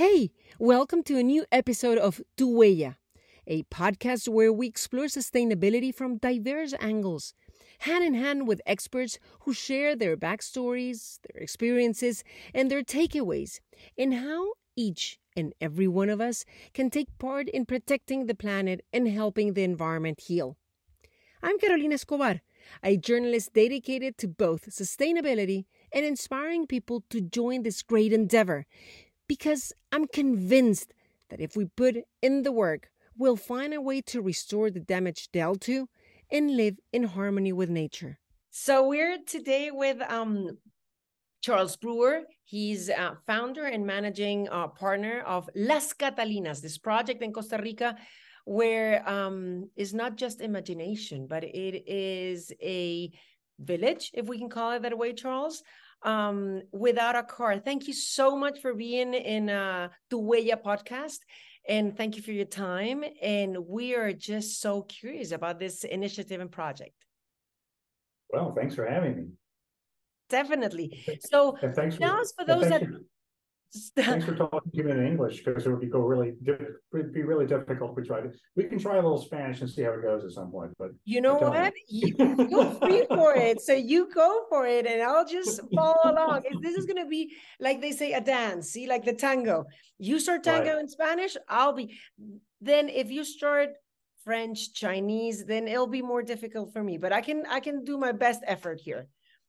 Hey, welcome to a new episode of Tu Huella, a podcast where we explore sustainability from diverse angles, hand in hand with experts who share their backstories, their experiences, and their takeaways, and how each and every one of us can take part in protecting the planet and helping the environment heal. I'm Carolina Escobar, a journalist dedicated to both sustainability and inspiring people to join this great endeavor, because I'm convinced that if we put in the work, we'll find a way to restore the damage dealt to and live in harmony with nature. So we're today with Charles Brewer. He's founder and managing partner of Las Catalinas, this project in Costa Rica, where is not just imagination, but it is a village, if we can call it that way, Charles, without a car. Thank you so much for being in Tu Huella podcast. And thank you for your time. And we are just so curious about this initiative and project. Well, thanks for having me. Definitely. So tell us, for those that... Thanks for talking to me in English, because it would be really difficult. We can try a little Spanish and see how it goes at some point. But you know what? You're free for it, so you go for it, and I'll just follow along. This is gonna be, like they say, a dance. See, like the tango. You start tango in Spanish, I'll be. Then if you start French, Chinese, then it'll be more difficult for me. But I can do my best effort here.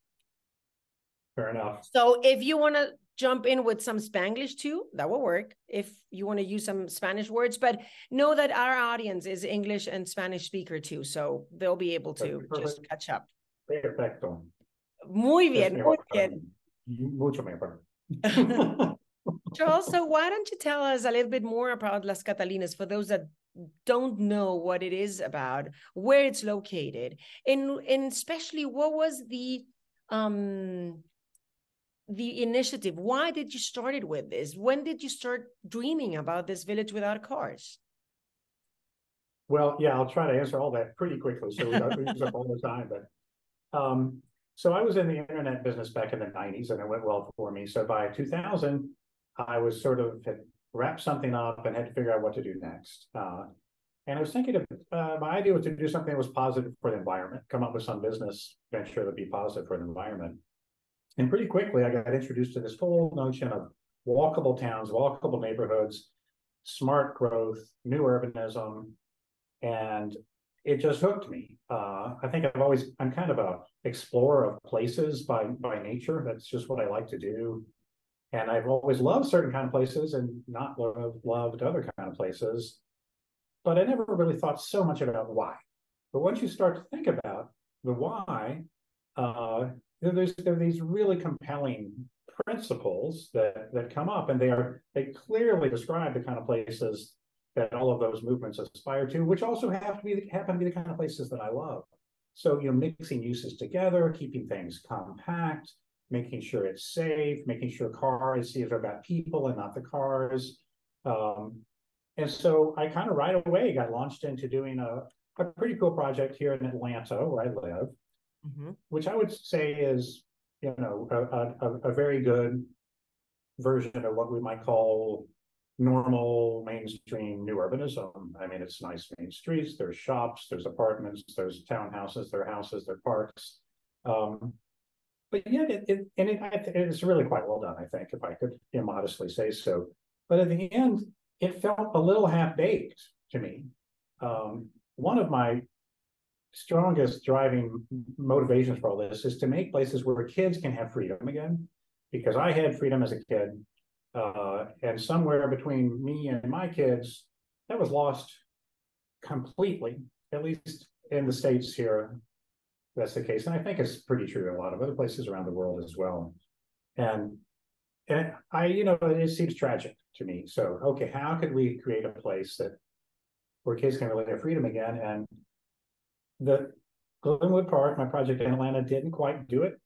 Fair enough. So if you want to jump in with some Spanglish too, that will work if you want to use some Spanish words, but know that our audience is English and Spanish speaker too, so they'll be able to just catch up. Perfecto. Muy bien, muy bien. Mucho mejor. Charles, so why don't you tell us a little bit more about Las Catalinas, for those that don't know what it is about, where it's located, and especially what was the initiative? Why did you start it with this? When did you start dreaming about this village without cars? Well, yeah, I'll try to answer all that pretty quickly, so we don't use up all the time. But so I was in the internet business back in the 90s, and it went well for me. So by 2000, I was had wrapped something up and had to figure out what to do next. And I was thinking of, my idea was to do something that was positive for the environment, come up with some business venture that would be positive for the environment. And pretty quickly, I got introduced to this whole notion of walkable towns, walkable neighborhoods, smart growth, new urbanism, and it just hooked me. I think I'm kind of a explorer of places by nature. That's just what I like to do. And I've always loved certain kind of places and not loved other kind of places. But I never really thought so much about why. But once you start to think about the why, there are these really compelling principles that come up, and they clearly describe the kind of places that all of those movements aspire to, which also happen to be the kind of places that I love. So, mixing uses together, keeping things compact, making sure it's safe, making sure cars are about people and not the cars. And so I kind of right away got launched into doing a pretty cool project here in Atlanta, where I live. Mm-hmm. Which I would say is, a very good version of what we might call normal mainstream new urbanism. I mean, it's nice main streets, there's shops, there's apartments, there's townhouses, there are houses, there are parks. But yeah, it's really quite well done, I think, if I could immodestly say so. But at the end, it felt a little half-baked to me. One of my strongest driving motivations for all this is to make places where kids can have freedom again, because I had freedom as a kid, and somewhere between me and my kids, that was lost completely, at least in the States here. That's the case, and I think it's pretty true in a lot of other places around the world as well. And it seems tragic to me. So, okay, how could we create a place where kids can really have freedom again? And the Glenwood Park, my project in Atlanta, didn't quite do it,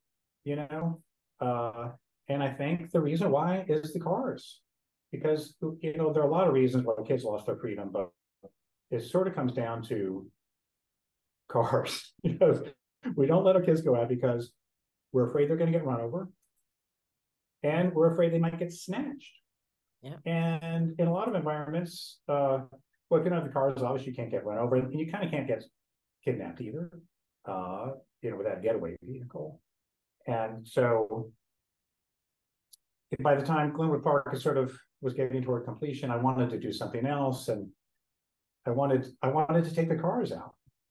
and I think the reason why is the cars, because, there are a lot of reasons why kids lost their freedom, but it sort of comes down to cars. We don't let our kids go out because we're afraid they're going to get run over, and we're afraid they might get snatched. Yeah. And in a lot of environments, well, if you don't have the cars, obviously you can't get run over, and you kind of can't get kidnapped either, with that getaway vehicle. And so by the time Glenwood Park was getting toward completion, I wanted to do something else, and I wanted to take the cars out.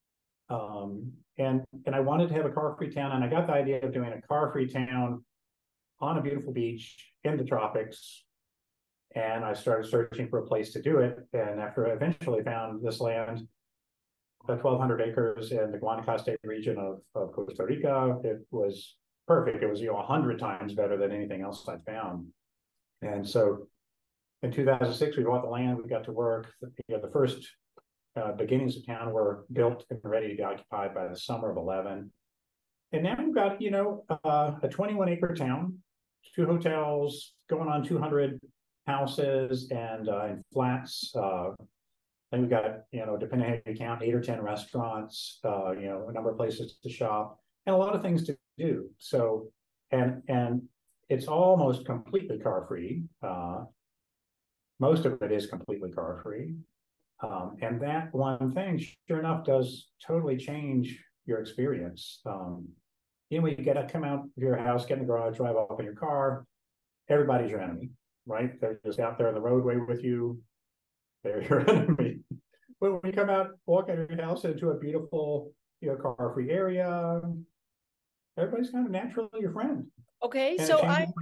And I wanted to have a car-free town, and I got the idea of doing a car-free town on a beautiful beach in the tropics. And I started searching for a place to do it. And after I eventually found this land, about 1,200 acres in the Guanacaste region of Costa Rica, it was perfect. It was 100 times better than anything else I'd found. And so in 2006, we bought the land. We got to work. The first beginnings of town were built and ready to be occupied by the summer of 11. And now we've got a 21-acre town, 2 hotels, going on 200 houses and flats. And we've got, depending on how you count, 8 or 10 restaurants, a number of places to shop, and a lot of things to do. So, and it's almost completely car-free. Most of it is completely car-free. And that one thing, sure enough, does totally change your experience. When you come out of your house, get in the garage, drive off in your car, everybody's your enemy, right? They're just out there on the roadway with you. They're your enemy. But when you come out, walk out of your house into a beautiful, car-free area, everybody's kind of naturally your friend. Okay, and so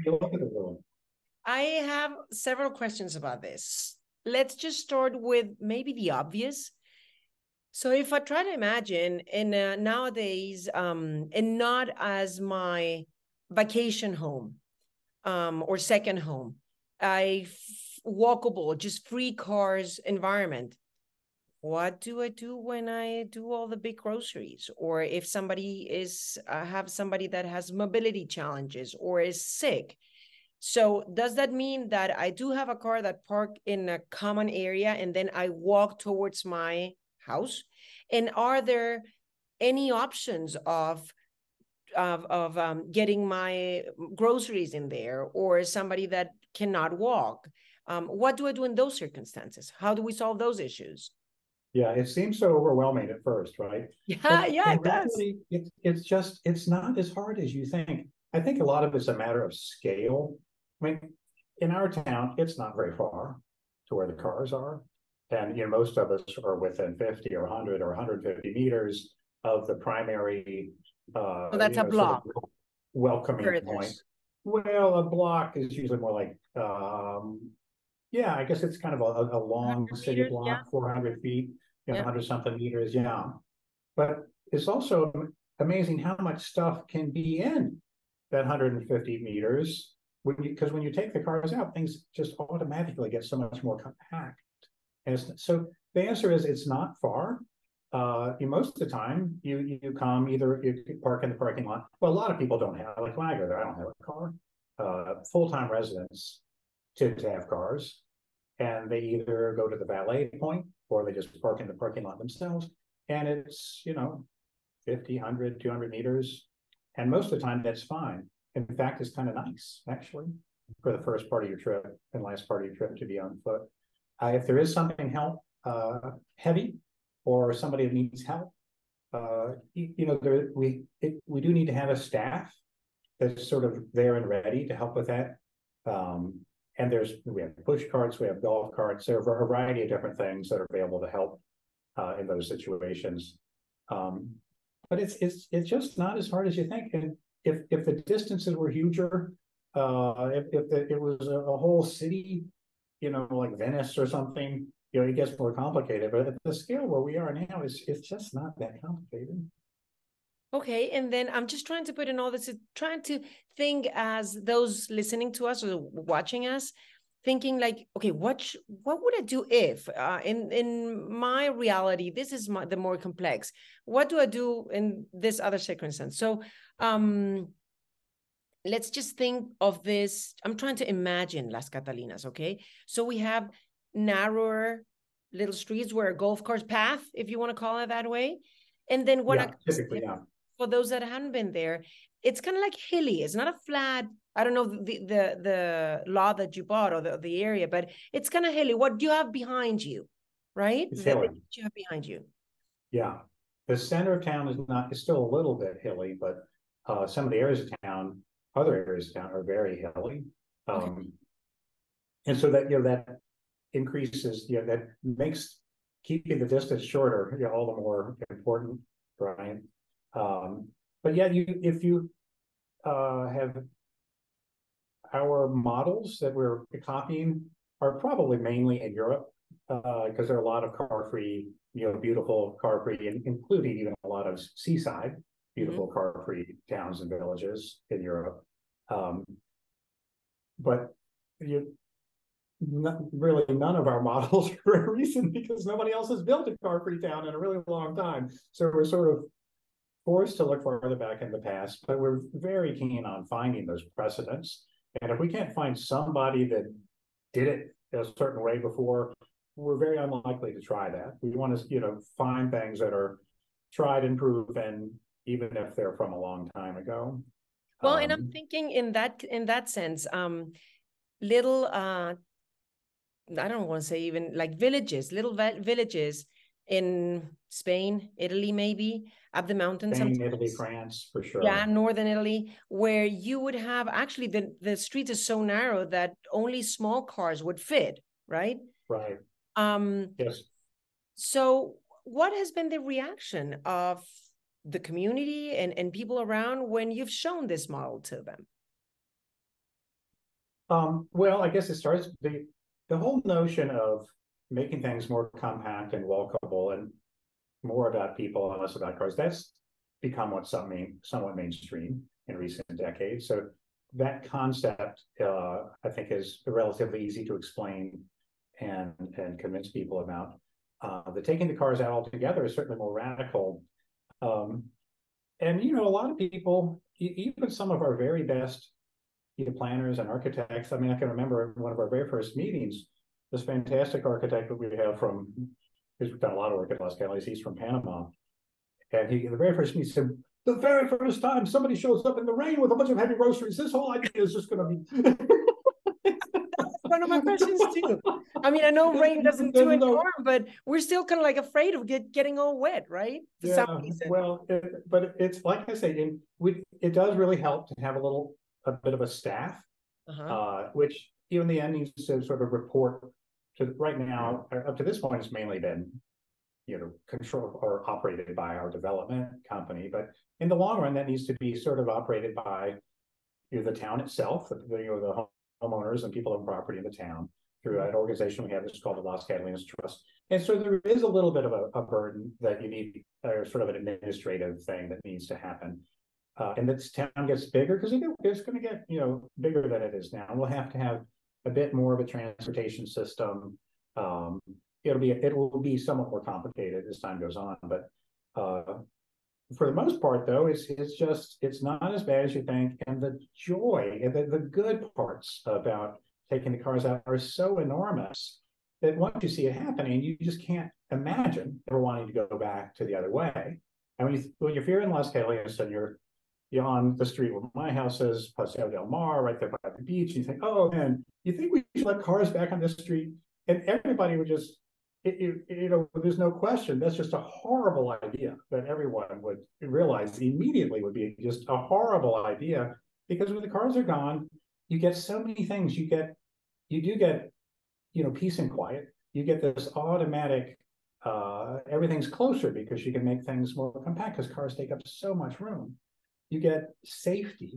I have several questions about this. Let's just start with maybe the obvious. So if I try to imagine nowadays, and not as my vacation home or second home, walkable, just free cars environment. What do I do when I do all the big groceries? Or if somebody have somebody that has mobility challenges or is sick? So does that mean that I do have a car that park in a common area and then I walk towards my house? And are there any options of getting my groceries in there, or somebody that cannot walk? What do I do in those circumstances? How do we solve those issues? Yeah, it seems so overwhelming at first, right? Yeah, it does. It's not as hard as you think. I think a lot of it's a matter of scale. I mean, in our town, it's not very far to where the cars are. And most of us are within 50 or 100 or 150 meters of the primary So that's a block. Sort of welcoming point. Well, a block is usually more like I guess it's kind of a long city block, yeah. 400 feet, 100 something meters, yeah. But it's also amazing how much stuff can be in that 150 meters. Because when you take the cars out, things just automatically get so much more compact. And so the answer is it's not far. Most of the time, you come either you park in the parking lot. Well, a lot of people don't have, like when I go there, I don't have a car. Full-time residents tend to have cars, and they either go to the valet point or they just park in the parking lot themselves. And it's 50, 100, 200 meters, and most of the time that's fine. In fact, it's kind of nice, actually, for the first part of your trip and last part of your trip to be on foot. If there is something heavy or somebody that needs help, we do need to have a staff that's sort of there and ready to help with that. And we have push carts, we have golf carts, there are a variety of different things that are available to help in those situations. But it's just not as hard as you think. And if the distances were huger, if it was a whole city, like Venice or something, it gets more complicated. But at the scale where we are now, it's just not that complicated. Okay, and then I'm just trying to put in all this, trying to think as those listening to us or watching us, thinking like, okay, what would I do if in my reality, this is the more complex. What do I do in this other circumstance? So let's just think of this. I'm trying to imagine Las Catalinas, okay? So we have narrower little streets where a golf cart path, if you want to call it that way. And then typically, for those that haven't been there, it's kind of like hilly. It's not a flat. I don't know the lot that you bought or the area, but it's kind of hilly. What do you have behind you, right? It's The hilly. you have behind you. Yeah. The center of town is still a little bit hilly, but some of the areas of town, other areas of town are very hilly. Okay. And so that, that increases, that makes keeping the distance shorter, all the more important, Brian. But yeah, if you have our models that we're copying are probably mainly in Europe, because there are a lot of car-free, beautiful car-free, including even a lot of seaside, beautiful car-free towns and villages in Europe. But really none of our models are very recent because nobody else has built a car-free town in a really long time. So we're sort of forced to look farther back in the past, but we're very keen on finding those precedents. And if we can't find somebody that did it a certain way before, we're very unlikely to try that. We want to, find things that are tried and proven, even if they're from a long time ago. Well, and I'm thinking in that sense, little I don't want to say even like villages, little villages in Spain, Italy, maybe up the mountains. Spain, Italy, France, for sure. Yeah, northern Italy, where you would have actually the streets are so narrow that only small cars would fit, right? Right. Yes. So what has been the reaction of the community and people around when you've shown this model to them? Well, I guess it starts the whole notion of making things more compact and walkable and more about people and less about cars. That's become somewhat mainstream in recent decades. So that concept, I think, is relatively easy to explain and convince people about. The taking the cars out altogether is certainly more radical. And, a lot of people, even some of our very best planners and architects. I mean, I can remember one of our very first meetings, this fantastic architect that we have who's done a lot of work at Los Cali's, he's from Panama. And the very first meeting said, the very first time somebody shows up in the rain with a bunch of heavy groceries, this whole idea is just going to be... One of my questions too. I mean, I know rain doesn't do any harm, but we're still kind of like afraid of getting all wet, right? For some reason. Well, but it's like I say, it does really help to have a bit of a staff, which in the end needs to sort of report to. Right now, up to this point, it's mainly been controlled or operated by our development company, but in the long run, that needs to be sort of operated by the town itself, the homeowners and people on property in the town through an organization we have that's called the Las Catalinas Trust. And so there is a little bit of a burden that you need, or sort of an administrative thing that needs to happen. And this town gets bigger because it's going to get bigger than it is now. We'll have to have a bit more of a transportation system. It will be somewhat more complicated as time goes on, but for the most part, though, it's not as bad as you think, and the joy and the good parts about taking the cars out are so enormous that once you see it happening, you just can't imagine ever wanting to go back to the other way. And when you're here in Las Catalinas and you're on the street where my house is, Paseo del Mar, right there by the beach, and you think, oh man, you think we should let cars back on this street? And everybody would just, there's no question. That's just a horrible idea that everyone would realize immediately would be just a horrible idea, because when the cars are gone, you get so many things. You do get, peace and quiet. You get this automatic, everything's closer because you can make things more compact because cars take up so much room. You get safety.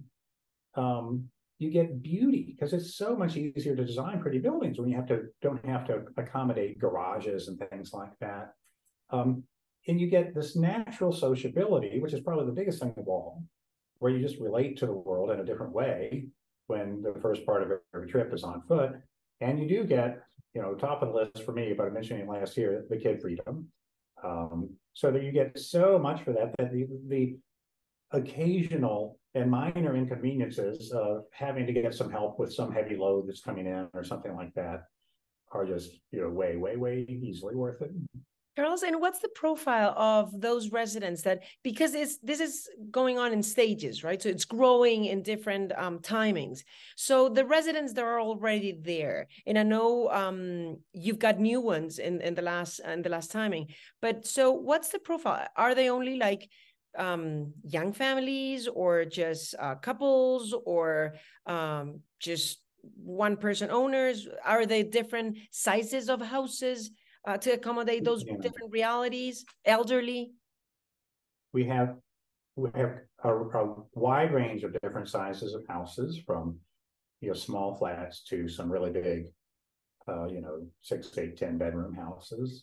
You get beauty because it's so much easier to design pretty buildings when you don't have to accommodate garages and things like that. And you get this natural sociability, which is probably the biggest thing of all, where you just relate to the world in a different way when the first part of every trip is on foot. And you do get, top of the list for me, but I mentioned it last year, the kid freedom. So that you get so much for that the occasional and minor inconveniences of having to get some help with some heavy load that's coming in or something like that are just way, way, way easily worth it. Carlos, and what's the profile of those residents that, because this is going on in stages, right? So it's growing in different timings. So the residents that are already there, and I know you've got new ones in the last timing, but so what's the profile? Are they only like young families, or just couples, or just one person owners? Are they different sizes of houses to accommodate those different realities? Elderly? We have a wide range of different sizes of houses, from small flats to some really big 6, 8, 10 bedroom houses.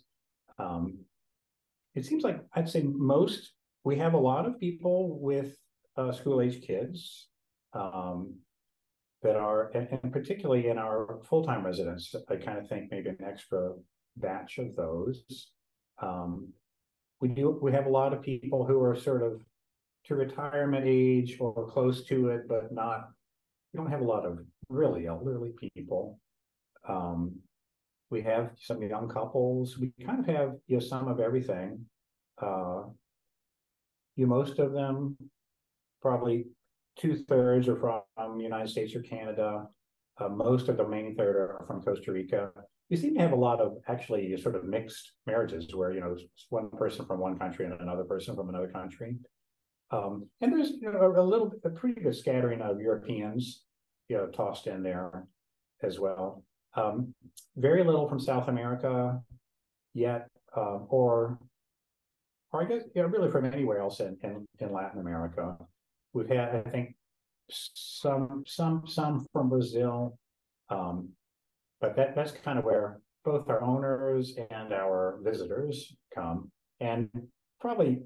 It seems like I'd say we have a lot of people with school-age kids that are, and particularly in our full-time residents, I kind of think maybe an extra batch of those. We have a lot of people who are sort of to retirement age or close to it, but we don't have a lot of really elderly people. We have some young couples. We kind of have some of everything. Most of them, probably 2/3, are from the United States or Canada. Most of the main third are from Costa Rica. We seem to have a lot of actually sort of mixed marriages where one person from one country and another person from another country. And there's a pretty good scattering of Europeans tossed in there as well. Very little from South America yet, or I guess really from anywhere else in Latin America. We've had, I think, some from Brazil, but that's kind of where both our owners and our visitors come, and probably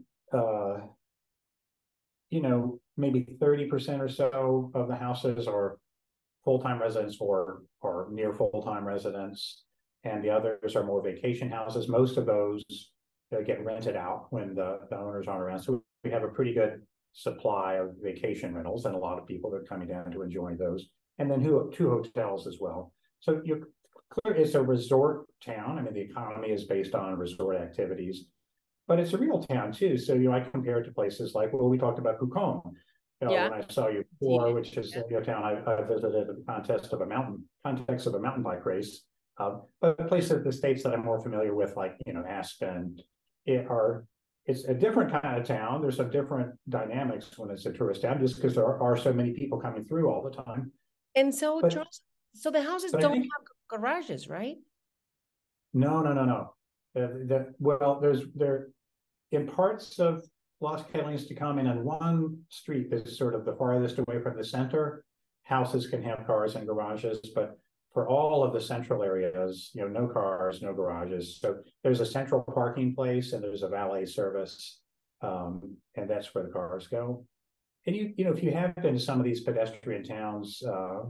maybe 30% or so of the houses are full-time residents or near full-time residents, and the others are more vacation houses. Most of those get rented out when the owners aren't around. So we have a pretty good supply of vacation rentals, and a lot of people that are coming down to enjoy those. And then 2 hotels as well. So it's a resort town. I mean, the economy is based on resort activities, but it's a real town too. So I compare it to places like, we talked about Pucón. When I saw you before, which is a town I visited in the context of a mountain bike race. But places of the states that I'm more familiar with, like Aspen, it's a different kind of town. There's some different dynamics when it's a tourist town, just because there are so many people coming through all the time. And so, so the houses don't have garages, right? No. There in parts of Los Catalina to come in on one street that's sort of the farthest away from the center. Houses can have cars and garages, but for all of the central areas, no cars, no garages. So there's a central parking place and there's a valet service, and that's where the cars go. And if you have been to some of these pedestrian towns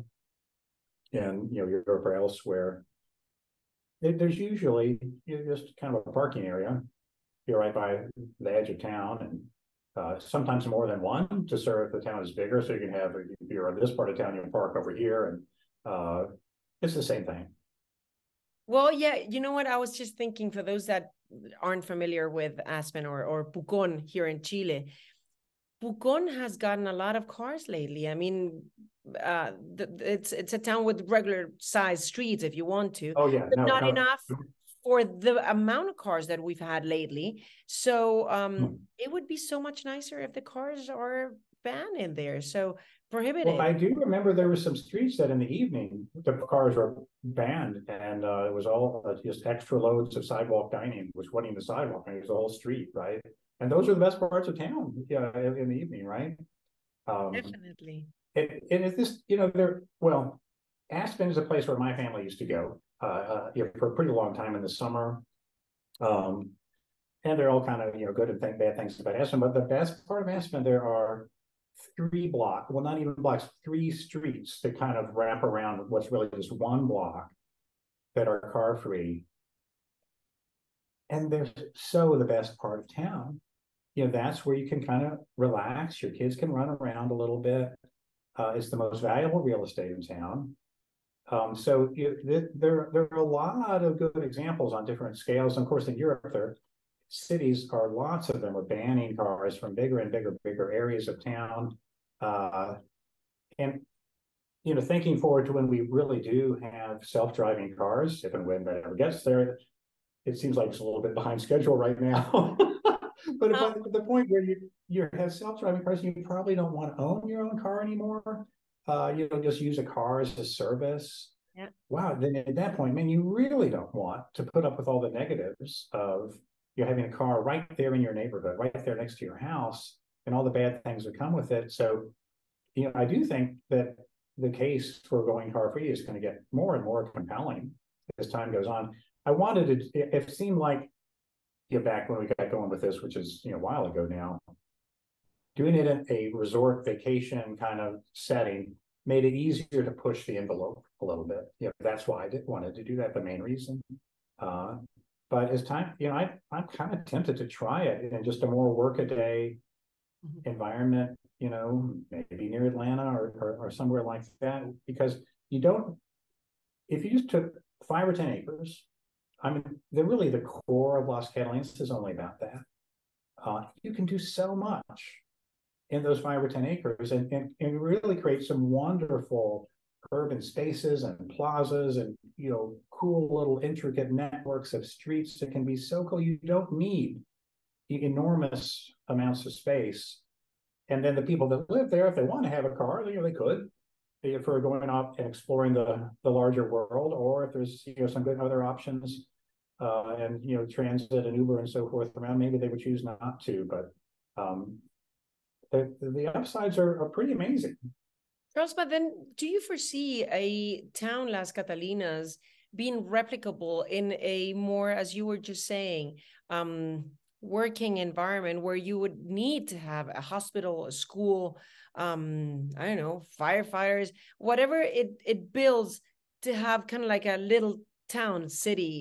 in Europe or elsewhere, there's usually just kind of a parking area. You're right by the edge of town, and sometimes more than one to serve if the town is bigger. So you can have, if you're in this part of town, you can park over here, and it's the same thing. Well, yeah, you know what? I was just thinking, for those that aren't familiar with Aspen or Pucón here in Chile, Pucón has gotten a lot of cars lately. I mean, it's a town with regular size streets if you want to. Oh yeah, but not enough for the amount of cars that we've had lately. So it would be so much nicer if the cars are banned in there. So prohibited. Well, I do remember there were some streets that in the evening the cars were banned, and it was all just extra loads of sidewalk dining was running the sidewalk, and it was the whole street, right? And those are the best parts of town, in the evening, right? Definitely. And it's this, Aspen is a place where my family used to go for a pretty long time in the summer. And they're all kind of, good and bad things about Aspen. But the best part of Aspen, there are 3 blocks, well, not even blocks, 3 streets that kind of wrap around what's really just one block that are car free. And they're so the best part of town. That's where you can kind of relax. Your kids can run around a little bit. It's the most valuable real estate in town. So there are a lot of good examples on different scales. And of course, in Europe, there cities are lots of them are banning cars from bigger and bigger areas of town. And thinking forward to when we really do have self-driving cars, if and when that ever gets there, it seems like it's a little bit behind schedule right now. But at the point where you have self-driving cars, you probably don't want to own your own car anymore. Just use a car as a service. Yeah. Wow. Then at that point, man, you really don't want to put up with all the negatives of you having a car right there in your neighborhood, right there next to your house, and all the bad things that come with it. So, I do think that the case for going car free is going to get more and more compelling as time goes on. I wanted to, it seemed like, back when we got going with this, which is, a while ago now, doing it in a resort vacation kind of setting made it easier to push the envelope a little bit. That's why I wanted to do that, the main reason. But as time, I'm kind of tempted to try it in just a more work-a-day environment, maybe near Atlanta or somewhere like that, because if you just took 5 or 10 acres, I mean, really the core of Los Catalina is only about that. You can do so much in those 5 or 10 acres and really create some wonderful urban spaces and plazas and, cool little intricate networks of streets that can be so cool. You don't need enormous amounts of space. And then the people that live there, if they want to have a car, they could, for going out and exploring the larger world, or if there's some good other options, and transit and Uber and so forth around, maybe they would choose not to. But the upsides are pretty amazing. Charles, but then do you foresee a town Las Catalinas being replicable in a more, as you were just saying, working environment where you would need to have a hospital, a school, I don't know, firefighters, whatever it builds to have kind of like a little town, city,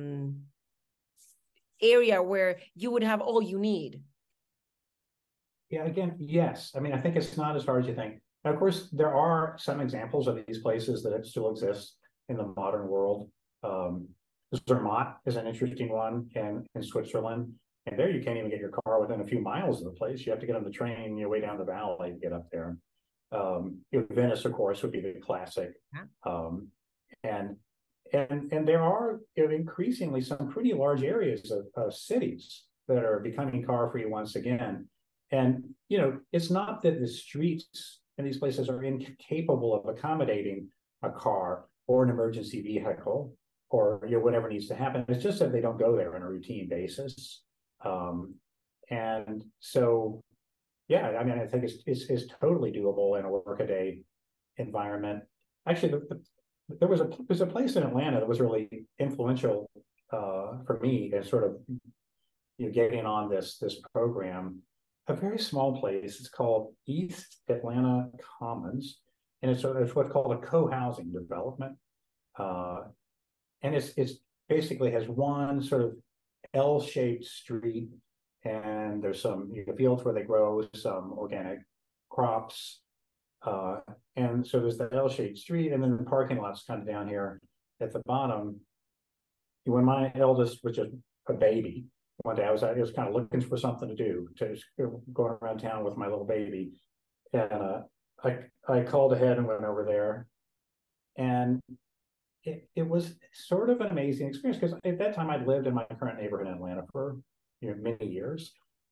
area where you would have all you need? Yeah, again, yes. I mean, I think it's not as hard as you think. Now, of course, there are some examples of these places that still exist in the modern world. Zermatt is an interesting one in Switzerland. And there you can't even get your car within a few miles of the place. You have to get on the train, way down the valley to get up there. Venice, of course, would be the classic. And there are increasingly some pretty large areas of cities that are becoming car-free once again. And, it's not that the streets in these places are incapable of accommodating a car or an emergency vehicle or whatever needs to happen. It's just that they don't go there on a routine basis. And so, yeah, I mean, I think it's totally doable in a work-a-day environment. Actually, there was a place in Atlanta that was really influential for me as sort of getting on this program. A very small place. It's called East Atlanta Commons, and it's what's called a co-housing development. And it's basically has one sort of L-shaped street, and there's some fields where they grow some organic crops. And so there's the L-shaped street, and then the parking lot's kind of down here at the bottom. When my eldest was just a baby, one day I was kind of looking for something to do, going around town with my little baby, and I called ahead and went over there, and it was sort of an amazing experience because at that time I'd lived in my current neighborhood in Atlanta for many years,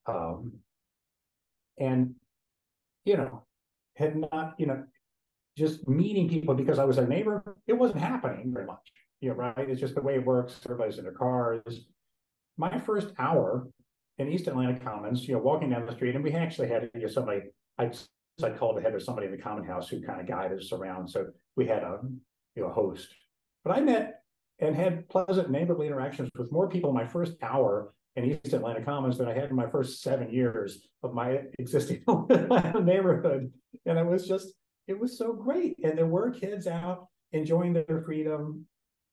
and had not just meeting people because I was their neighbor. It wasn't happening very much, right? It's just the way it works. Everybody's in their cars. My first hour in East Atlanta Commons, walking down the street, and we actually had somebody. I called ahead of somebody in the common house who kind of guided us around. So we had a host. But I met and had pleasant neighborly interactions with more people in my first hour in East Atlanta Commons than I had in my first 7 years of my existing neighborhood. And it was so great. And there were kids out enjoying their freedom.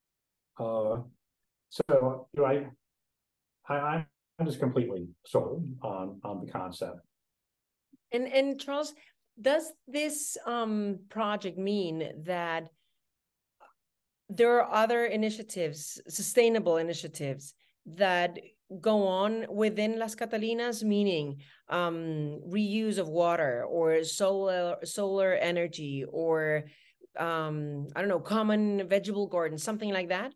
So I'm just completely sold on the concept. And Charles, does this project mean that there are other initiatives, sustainable initiatives that go on within Las Catalinas, meaning reuse of water or solar energy or I don't know, common vegetable garden, something like that?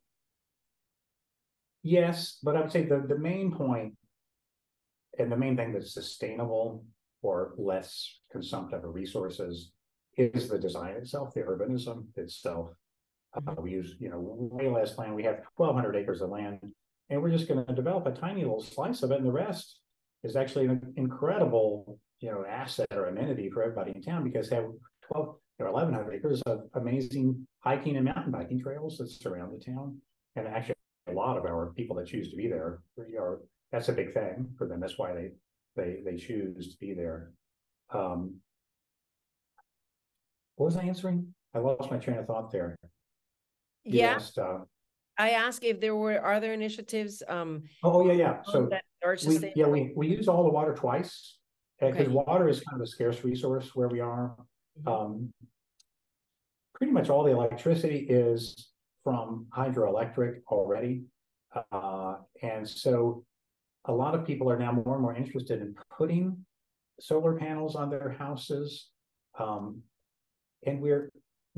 Yes, but I would say the main point and the main thing that's sustainable or less consumptive of resources is the design itself, the urbanism itself. We use, way less land. We have 1,200 acres of land, and we're just going to develop a tiny little slice of it, and the rest is actually an incredible, asset or amenity for everybody in town because they have 12 or 1,100 acres of amazing hiking and mountain biking trails that surround the town. And actually, a lot of our people that choose to be there that's a big thing for them. That's why they choose to be there. What was I answering? I lost my train of thought there. You Yeah, asked, I asked if there were other initiatives yeah. So that are sustainable. we use all the water twice because Okay. water is kind of a scarce resource where we are. Pretty much all the electricity is from hydroelectric already. And so a lot of people are now more and more interested in putting solar panels on their houses. And we're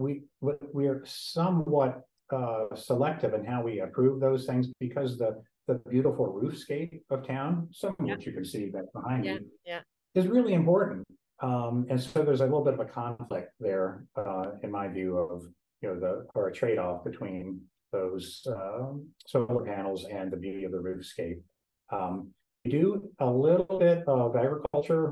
somewhat selective in how we approve those things because the beautiful roofscape of town, some of which you can see back behind me, is really important. And so there's a little bit of a conflict there, in my view, of or a trade-off between those solar panels and the beauty of the roofscape. We do a little bit of agriculture,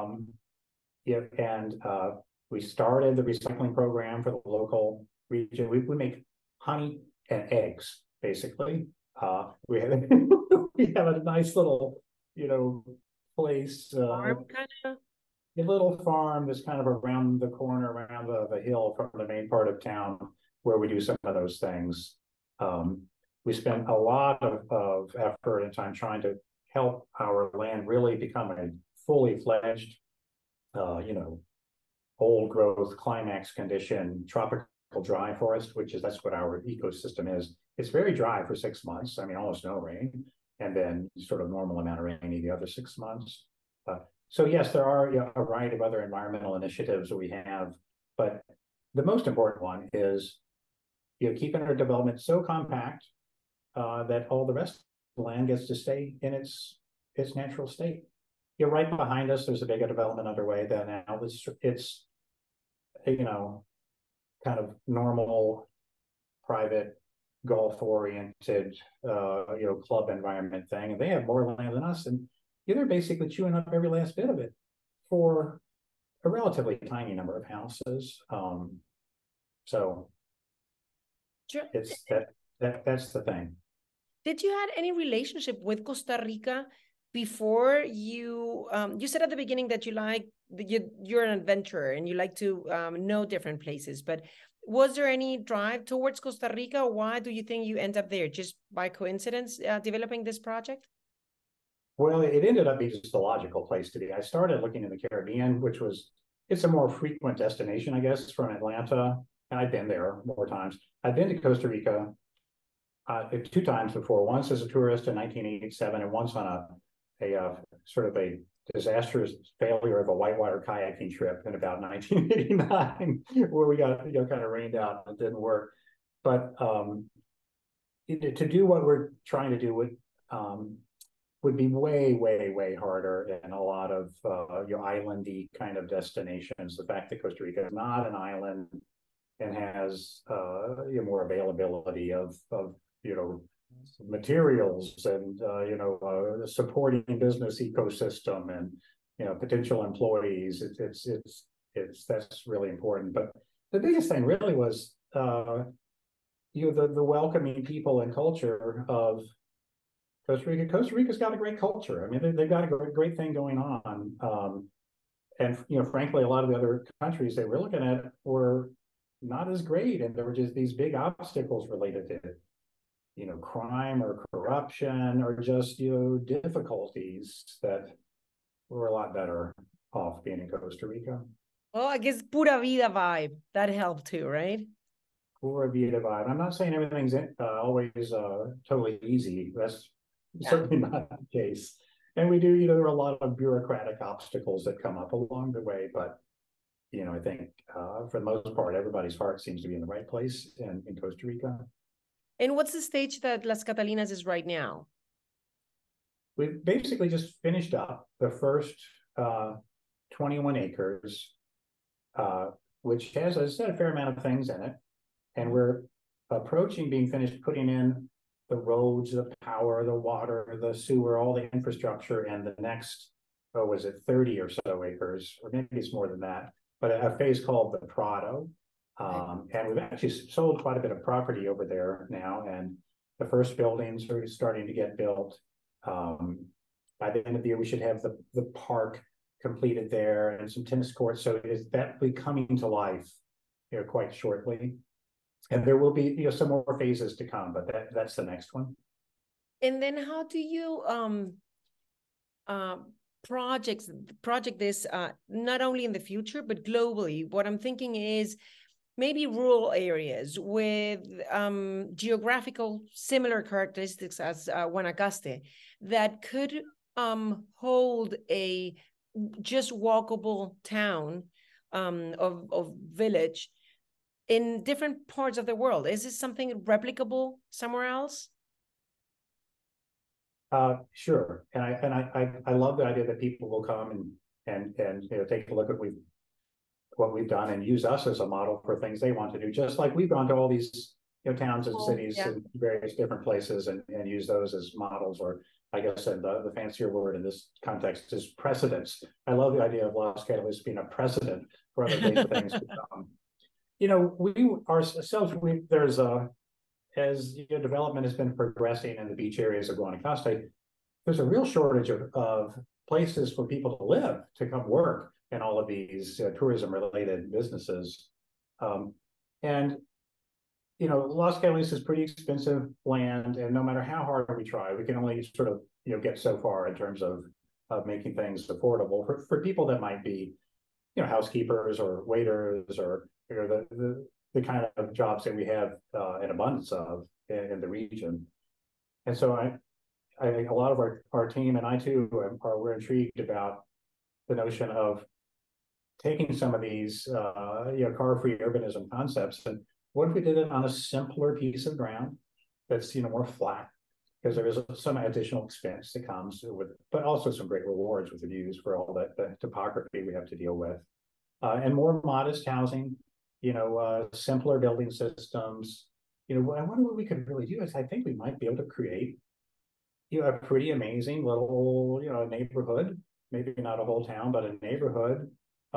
and we started the recycling program for the local region. We make honey and eggs, basically. We have we have a nice little, place, Farm kind of. a little farm that's kind of around the corner, around the hill from the main part of town, where we do some of those things. We spent a lot of effort and time trying to help our land really become a fully fledged, old growth, climax condition, tropical dry forest, that's what our ecosystem is. It's very dry for 6 months. I mean, almost no rain, and then sort of normal amount of rain the other 6 months. So yes, there are a variety of other environmental initiatives that we have, but the most important one is keeping our development so compact that all the rest of the land gets to stay in its natural state. Right behind us, there's a bigger development underway that now it's kind of normal, private, golf-oriented, club environment thing, and they have more land than us, and they're basically chewing up every last bit of it for a relatively tiny number of houses. So Sure. it's that's the thing. Did you had any relationship with Costa Rica before you? You said at the beginning that you're an adventurer and you like to know different places, but was there any drive towards Costa Rica? Why do you think you end up there? Just by coincidence, developing this project? Well, it ended up being just a logical place to be. I started looking in the Caribbean, it's a more frequent destination, I guess, from Atlanta. And I've been there more times. I've been to Costa Rica 2 times before, once as a tourist in 1987 and once on a sort of a disastrous failure of a whitewater kayaking trip in about 1989, where we got kind of rained out and it didn't work. But to do what we're trying to do would be way harder in a lot of islandy kind of destinations. The fact that Costa Rica is not an island and has more availability of materials and supporting business ecosystem and potential employees. That's really important. But the biggest thing really was the welcoming people and culture of Costa Rica. Costa Rica's got a great culture. I mean, they've got a great thing going on. And frankly, a lot of the other countries they were looking at were not as great, and there were just these big obstacles related to crime or corruption or just difficulties that were a lot better off being in Costa Rica. Well, I guess pura vida vibe that helped too, right? Pura Vida vibe. I'm not saying everything's always totally easy. That's Yeah. certainly not the case. And we do, you know, there are a lot of bureaucratic obstacles that come up along the way. But, you know, I think for the most part, everybody's heart seems to be in the right place in Costa Rica. And what's the stage that Las Catalinas is right now? We've basically just finished up the first 21 acres, which has, as I said, a fair amount of things in it. And we're approaching being finished putting in the roads, the power, the water, the sewer, all the infrastructure, and the next, oh, was it 30 or so acres, or maybe it's more than that, but a phase called the Prado. And we've actually sold quite a bit of property over there now, and the first buildings are starting to get built. By the end of the year, we should have the park completed there and some tennis courts. So is that be coming to life, you know, quite shortly? And there will be, you know, some more phases to come, but that's the next one. And then how do you project this not only in the future but globally? What I'm thinking is maybe rural areas with geographical similar characteristics as Guanacaste that could hold a just walkable town of village in different parts of the world. Is this something replicable somewhere else? Sure. And I love the idea that people will come and you know, take a look at what we've done and use us as a model for things they want to do, just like we've gone to all these, you know, towns and cities in various different places and use those as models, or I guess the fancier word in this context is precedents. I love the idea of Los Catalysts being a precedent for other great things to come. You know, we ourselves, there's as you know, development has been progressing in the beach areas of Guanacaste, there's a real shortage of places for people to live, to come work in all of these tourism-related businesses. And, you know, Los Catalysts is pretty expensive land, and no matter how hard we try, we can only sort of, you know, get so far in terms of making things affordable for people that might be, you know, housekeepers or waiters, or, you know, the kind of jobs that we have an abundance of in the region. And so I think a lot of our team and I too we're intrigued about the notion of taking some of these you know, car-free urbanism concepts, and what if we did it on a simpler piece of ground that's, you know, more flat, because there is some additional expense that comes with it, but also some great rewards with the views for all that the topography we have to deal with, and more modest housing, you know, simpler building systems. You know, I wonder what we could really do is I think we might be able to create, you know, a pretty amazing little, you know, neighborhood, maybe not a whole town, but a neighborhood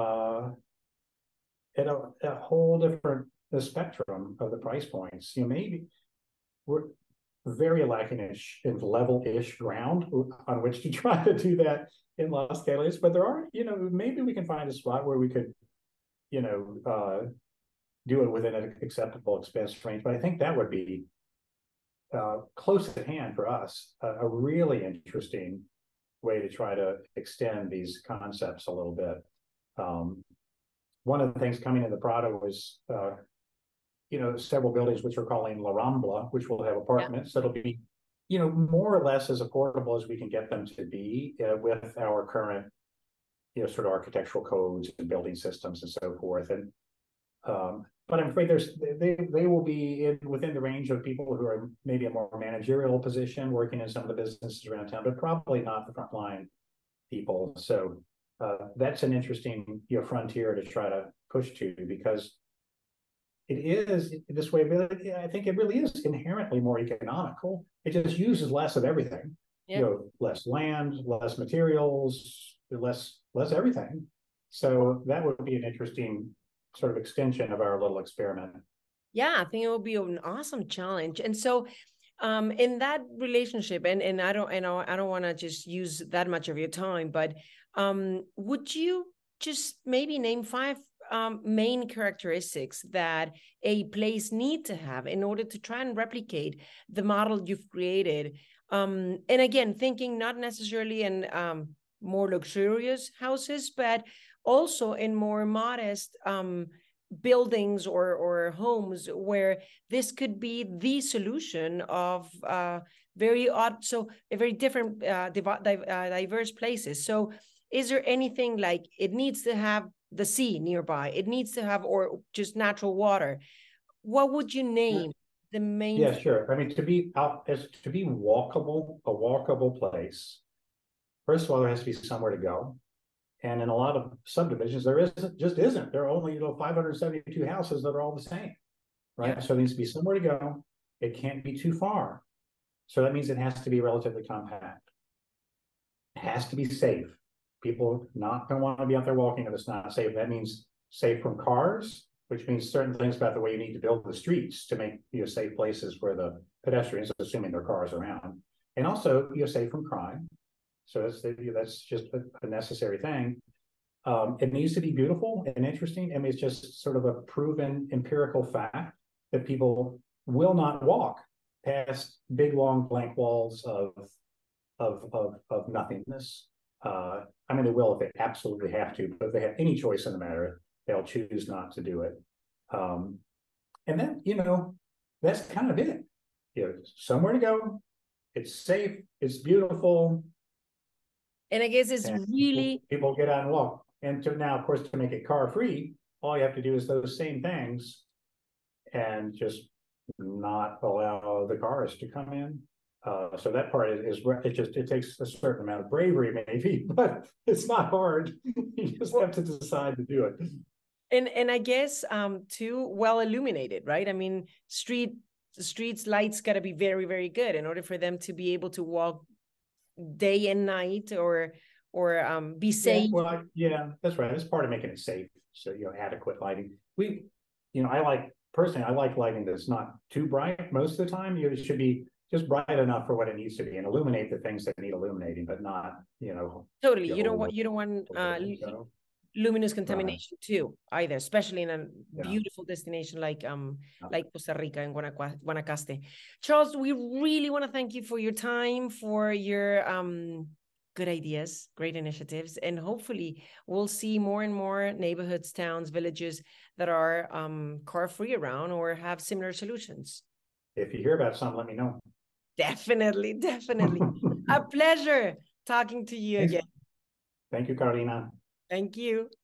at a whole different the spectrum of the price points. You know, maybe we're very lacking in level-ish ground on which to try to do that in Los Catalysts, but there are, you know, maybe we can find a spot where we could, you know, do it within an acceptable expense range. But I think that would be close at hand for us, a really interesting way to try to extend these concepts a little bit. One of the things coming in the Prado was, you know, several buildings which we're calling La Rambla, which will have apartments that'll be, you know, more or less as affordable as we can get them to be with our current, you know, sort of architectural codes and building systems and so forth. And but I'm afraid they will be within the range of people who are maybe a more managerial position working in some of the businesses around town, but probably not the frontline people. So that's an interesting, you know, frontier to try to push to, because it is this way. I think it really is inherently more economical. It just uses less of everything. Yep. You know, less land, less materials, less everything. So that would be an interesting sort of extension of our little experiment. Yeah, I think it would be an awesome challenge. And so in that relationship, and I don't want to just use that much of your time, but would you just maybe name 5 main characteristics that a place need to have in order to try and replicate the model you've created? And again, thinking not necessarily in more luxurious houses, but also in more modest buildings or homes where this could be the solution of very odd, so a very different diverse places. So is there anything like it needs to have the sea nearby, it needs to have, or just natural water? What would you name the main? Yeah, sure. I mean, to be walkable, a walkable place, first of all, there has to be somewhere to go. And in a lot of subdivisions, there isn't. There are only 572 houses that are all the same, right? Yeah. So there needs to be somewhere to go. It can't be too far. So that means it has to be relatively compact. It has to be safe. People not going to want to be out there walking if it's not safe. That means safe from cars, which means certain things about the way you need to build the streets to make safe places for the pedestrians, assuming there are cars around, and also safe from crime. So that's just a necessary thing. It needs to be beautiful and interesting. I mean, it's just sort of a proven empirical fact that people will not walk past big, long, blank walls of nothingness. I mean, they will if they absolutely have to, but if they have any choice in the matter, they'll choose not to do it. And then, that's kind of it. Somewhere to go. It's safe. It's beautiful. And I guess it's really people get out and walk. And now, of course, to make it car free, all you have to do is those same things, and just not allow the cars to come in. So that part is it takes a certain amount of bravery, maybe, but it's not hard. You just have to decide to do it. And I guess too well illuminated, right? I mean, streets lights got to be very, very good in order for them to be able to walk day and night, or be safe. Yeah, that's right. That's part of making it safe. So adequate lighting. I like lighting that's not too bright most of the time. It should be just bright enough for what it needs to be and illuminate the things that need illuminating, but not totally. You don't want luminous contamination too either, especially in a beautiful destination like Costa Rica and Guanacaste. Charles, we really want to thank you for your time, for your good ideas, great initiatives, and hopefully we'll see more and more neighborhoods, towns, villages that are car-free around or have similar solutions. If you hear about some, let me know. Definitely. A pleasure talking to you again. Thank you, Carolina. Thank you.